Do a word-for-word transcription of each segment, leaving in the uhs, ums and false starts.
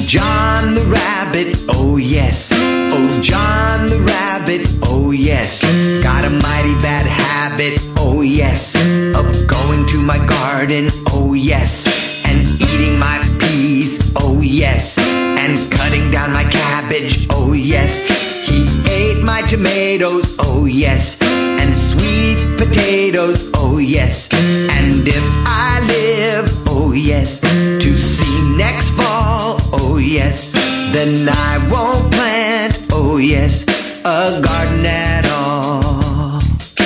John the rabbit, oh yes. Oh, John the rabbit, oh yes. Got a mighty bad habit, oh yes, of going to my garden, oh yes, and eating my peas, oh yes, and cutting down my cabbage, oh yes. He ate my tomatoes, oh yes, and sweet potatoes, oh yes. And if I live, oh yes, to see next fall, oh yes, then I won't plant, oh yes, a garden at all.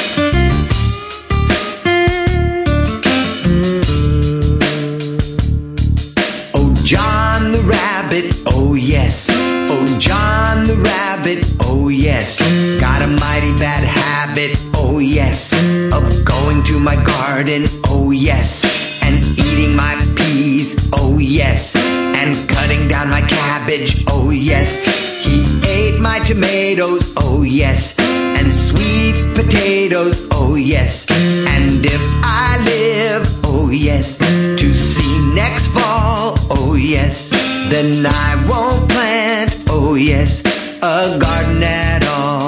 Oh, John the rabbit, oh yes. Oh, John the rabbit, oh yes. Got a mighty bad habit, oh yes, of going to my garden, oh yes, and eating my peas, oh yes, and cutting down my cabbage, oh yes. He ate my tomatoes, oh yes, and sweet potatoes, oh yes. And if I live, oh yes, to see next fall, oh yes, then I won't plant, oh yes, a garden at all.